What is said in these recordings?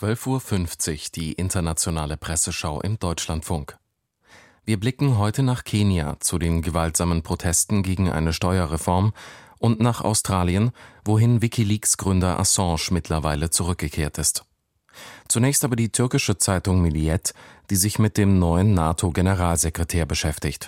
12:50 Uhr die internationale Presseschau im Deutschlandfunk. Wir blicken heute nach Kenia zu den gewaltsamen Protesten gegen eine Steuerreform und nach Australien, wohin WikiLeaks-Gründer Assange mittlerweile zurückgekehrt ist. Zunächst aber die türkische Zeitung Milliyet, die sich mit dem neuen NATO-Generalsekretär beschäftigt.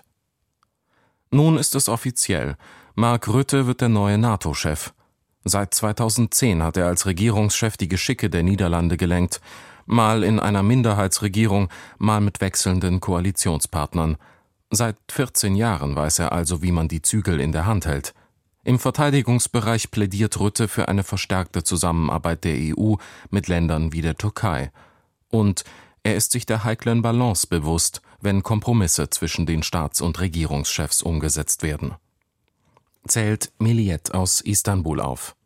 Nun ist es offiziell: Mark Rutte wird der neue NATO-Chef. Seit 2010 hat er als Regierungschef die Geschicke der Niederlande gelenkt, mal in einer Minderheitsregierung, mal mit wechselnden Koalitionspartnern. Seit 14 Jahren weiß er also, wie man die Zügel in der Hand hält. Im Verteidigungsbereich plädiert Rutte für eine verstärkte Zusammenarbeit der EU mit Ländern wie der Türkei. Und er ist sich der heiklen Balance bewusst, wenn Kompromisse zwischen den Staats- und Regierungschefs umgesetzt werden. Zählt Milliyet aus Istanbul auf.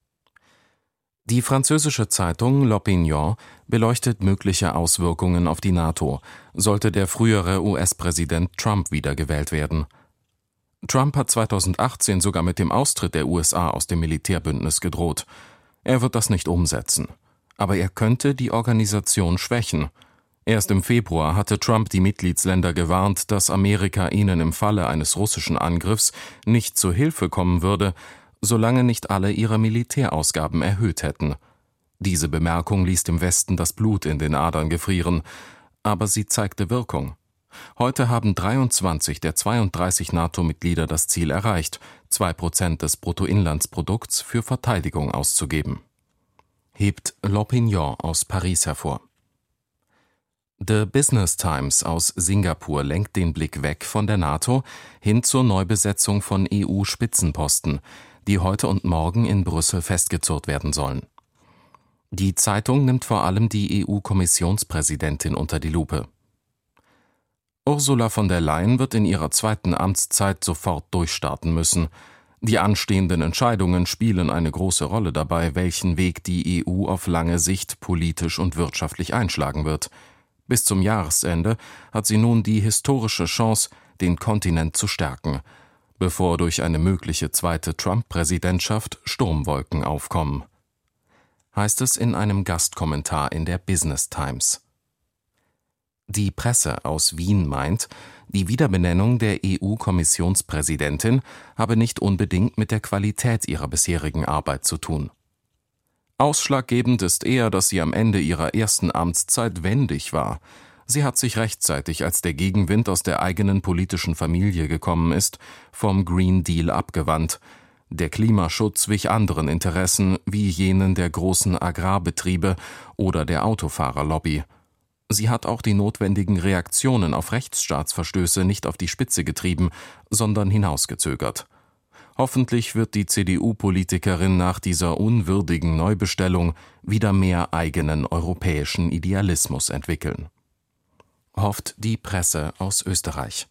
Die französische Zeitung L'Opinion beleuchtet mögliche Auswirkungen auf die NATO, sollte der frühere US-Präsident Trump wiedergewählt werden. Trump hat 2018 sogar mit dem Austritt der USA aus dem Militärbündnis gedroht. Er wird das nicht umsetzen. Aber er könnte die Organisation schwächen. Erst im Februar hatte Trump die Mitgliedsländer gewarnt, dass Amerika ihnen im Falle eines russischen Angriffs nicht zu Hilfe kommen würde, solange nicht alle ihre Militärausgaben erhöht hätten. Diese Bemerkung ließ dem Westen das Blut in den Adern gefrieren, aber sie zeigte Wirkung. Heute haben 23 der 32 NATO-Mitglieder das Ziel erreicht, 2% des Bruttoinlandsprodukts für Verteidigung auszugeben. Hebt L'Opinion aus Paris hervor. The Business Times aus Singapur lenkt den Blick weg von der NATO hin zur Neubesetzung von EU-Spitzenposten, die heute und morgen in Brüssel festgezurrt werden sollen. Die Zeitung nimmt vor allem die EU-Kommissionspräsidentin unter die Lupe. Ursula von der Leyen wird in ihrer zweiten Amtszeit sofort durchstarten müssen. Die anstehenden Entscheidungen spielen eine große Rolle dabei, welchen Weg die EU auf lange Sicht politisch und wirtschaftlich einschlagen wird. Bis zum Jahresende hat sie nun die historische Chance, den Kontinent zu stärken, bevor durch eine mögliche zweite Trump-Präsidentschaft Sturmwolken aufkommen. Heißt es in einem Gastkommentar in der Business Times. Die Presse aus Wien meint, die Wiederbenennung der EU-Kommissionspräsidentin habe nicht unbedingt mit der Qualität ihrer bisherigen Arbeit zu tun. Ausschlaggebend ist eher, dass sie am Ende ihrer ersten Amtszeit wendig war. Sie hat sich rechtzeitig, als der Gegenwind aus der eigenen politischen Familie gekommen ist, vom Green Deal abgewandt. Der Klimaschutz wich anderen Interessen, wie jenen der großen Agrarbetriebe oder der Autofahrerlobby. Sie hat auch die notwendigen Reaktionen auf Rechtsstaatsverstöße nicht auf die Spitze getrieben, sondern hinausgezögert. Hoffentlich wird die CDU-Politikerin nach dieser unwürdigen Neubestellung wieder mehr eigenen europäischen Idealismus entwickeln. Hofft die Presse aus Österreich.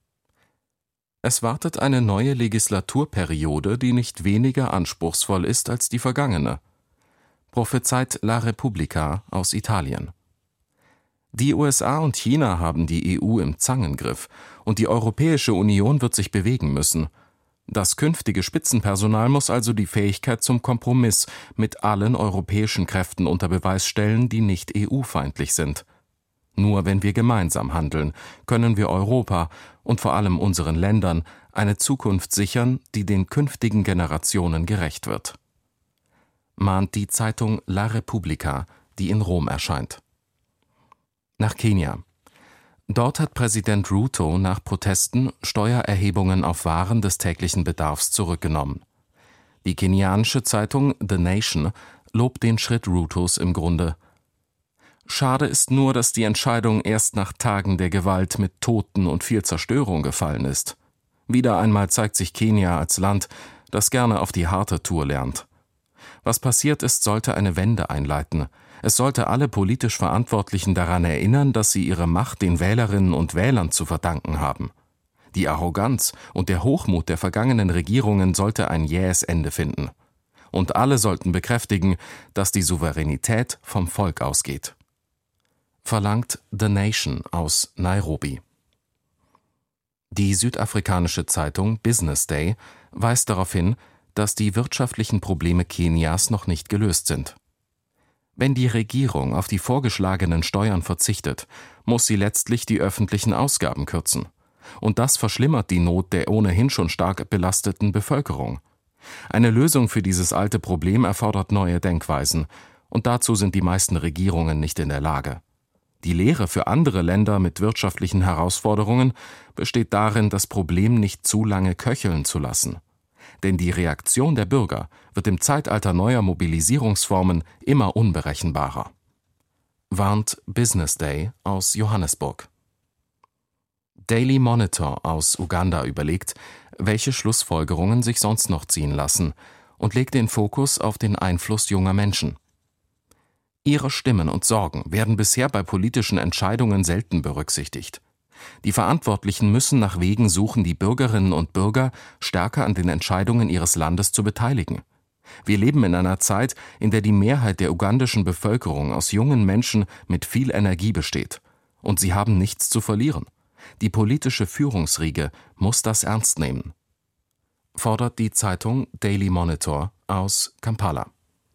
Es wartet eine neue Legislaturperiode, die nicht weniger anspruchsvoll ist als die vergangene. Prophezeit La Repubblica aus Italien. Die USA und China haben die EU im Zangengriff und die Europäische Union wird sich bewegen müssen. Das künftige Spitzenpersonal muss also die Fähigkeit zum Kompromiss mit allen europäischen Kräften unter Beweis stellen, die nicht EU-feindlich sind. Nur wenn wir gemeinsam handeln, können wir Europa und vor allem unseren Ländern eine Zukunft sichern, die den künftigen Generationen gerecht wird. Mahnt die Zeitung La Repubblica, die in Rom erscheint. Nach Kenia. Dort hat Präsident Ruto nach Protesten Steuererhebungen auf Waren des täglichen Bedarfs zurückgenommen. Die kenianische Zeitung The Nation lobt den Schritt Rutos im Grunde. Schade ist nur, dass die Entscheidung erst nach Tagen der Gewalt mit Toten und viel Zerstörung gefallen ist. Wieder einmal zeigt sich Kenia als Land, das gerne auf die harte Tour lernt. Was passiert ist, sollte eine Wende einleiten. Es sollte alle politisch Verantwortlichen daran erinnern, dass sie ihre Macht den Wählerinnen und Wählern zu verdanken haben. Die Arroganz und der Hochmut der vergangenen Regierungen sollte ein jähes Ende finden. Und alle sollten bekräftigen, dass die Souveränität vom Volk ausgeht. Verlangt The Nation aus Nairobi. Die südafrikanische Zeitung Business Day weist darauf hin, dass die wirtschaftlichen Probleme Kenias noch nicht gelöst sind. Wenn die Regierung auf die vorgeschlagenen Steuern verzichtet, muss sie letztlich die öffentlichen Ausgaben kürzen. Und das verschlimmert die Not der ohnehin schon stark belasteten Bevölkerung. Eine Lösung für dieses alte Problem erfordert neue Denkweisen, und dazu sind die meisten Regierungen nicht in der Lage. Die Lehre für andere Länder mit wirtschaftlichen Herausforderungen besteht darin, das Problem nicht zu lange köcheln zu lassen. Denn die Reaktion der Bürger wird im Zeitalter neuer Mobilisierungsformen immer unberechenbarer. Warnt Business Day aus Johannesburg. Daily Monitor aus Uganda überlegt, welche Schlussfolgerungen sich sonst noch ziehen lassen, und legt den Fokus auf den Einfluss junger Menschen. Ihre Stimmen und Sorgen werden bisher bei politischen Entscheidungen selten berücksichtigt. Die Verantwortlichen müssen nach Wegen suchen, die Bürgerinnen und Bürger stärker an den Entscheidungen ihres Landes zu beteiligen. Wir leben in einer Zeit, in der die Mehrheit der ugandischen Bevölkerung aus jungen Menschen mit viel Energie besteht. Und sie haben nichts zu verlieren. Die politische Führungsriege muss das ernst nehmen, fordert die Zeitung Daily Monitor aus Kampala.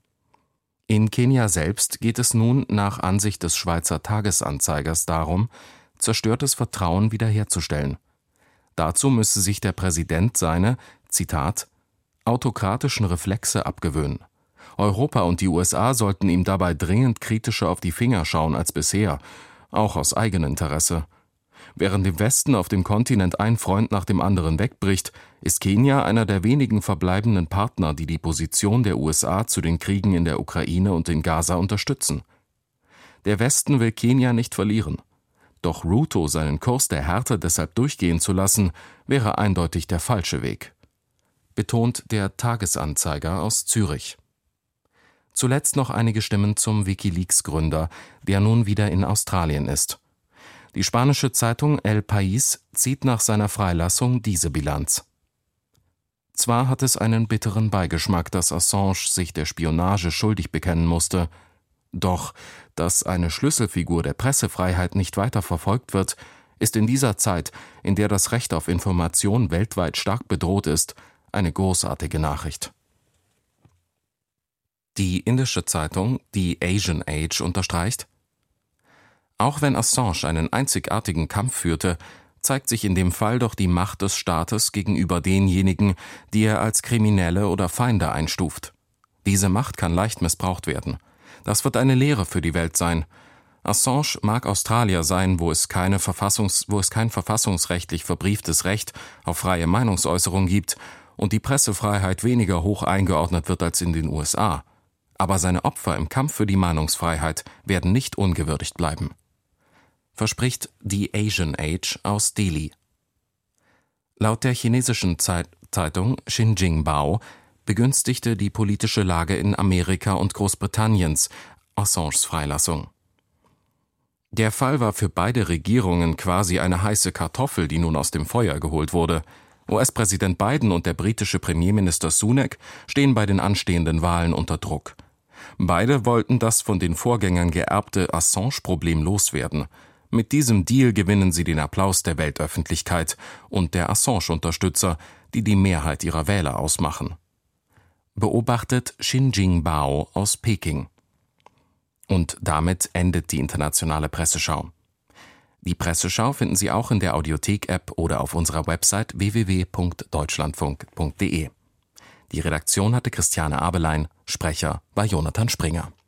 In Kenia selbst geht es nun nach Ansicht des Schweizer Tagesanzeigers darum, zerstörtes Vertrauen wiederherzustellen. Dazu müsse sich der Präsident seine, Zitat, autokratischen Reflexe abgewöhnen. Europa und die USA sollten ihm dabei dringend kritischer auf die Finger schauen als bisher, auch aus Eigeninteresse. Während im Westen auf dem Kontinent ein Freund nach dem anderen wegbricht, ist Kenia einer der wenigen verbleibenden Partner, die die Position der USA zu den Kriegen in der Ukraine und in Gaza unterstützen. Der Westen will Kenia nicht verlieren. Doch Ruto seinen Kurs der Härte deshalb durchgehen zu lassen, wäre eindeutig der falsche Weg, betont der Tagesanzeiger aus Zürich. Zuletzt noch einige Stimmen zum WikiLeaks-Gründer, der nun wieder in Australien ist. Die spanische Zeitung El País zieht nach seiner Freilassung diese Bilanz. Zwar hat es einen bitteren Beigeschmack, dass Assange sich der Spionage schuldig bekennen musste, doch, dass eine Schlüsselfigur der Pressefreiheit nicht weiter verfolgt wird, ist in dieser Zeit, in der das Recht auf Information weltweit stark bedroht ist, eine großartige Nachricht. Die indische Zeitung, die Asian Age, unterstreicht: Auch wenn Assange einen einzigartigen Kampf führte, zeigt sich in dem Fall doch die Macht des Staates gegenüber denjenigen, die er als Kriminelle oder Feinde einstuft. Diese Macht kann leicht missbraucht werden. Das wird eine Lehre für die Welt sein. Assange mag Australier sein, wo es kein verfassungsrechtlich verbrieftes Recht auf freie Meinungsäußerung gibt und die Pressefreiheit weniger hoch eingeordnet wird als in den USA. Aber seine Opfer im Kampf für die Meinungsfreiheit werden nicht ungewürdigt bleiben, verspricht die Asian Age aus Delhi. Laut der chinesischen Zeitung Xinjiang begünstigte die politische Lage in Amerika und Großbritanniens Assanges Freilassung. Der Fall war für beide Regierungen quasi eine heiße Kartoffel, die nun aus dem Feuer geholt wurde. US-Präsident Biden und der britische Premierminister Sunak stehen bei den anstehenden Wahlen unter Druck. Beide wollten das von den Vorgängern geerbte Assange-Problem loswerden. Mit diesem Deal gewinnen sie den Applaus der Weltöffentlichkeit und der Assange-Unterstützer, die die Mehrheit ihrer Wähler ausmachen. Beobachtet Xinjiang aus Peking. Und damit endet die internationale Presseschau. Die Presseschau finden Sie auch in der Audiothek-App oder auf unserer Website www.deutschlandfunk.de. Die Redaktion hatte Christiane Abelein, Sprecher war Jonathan Springer.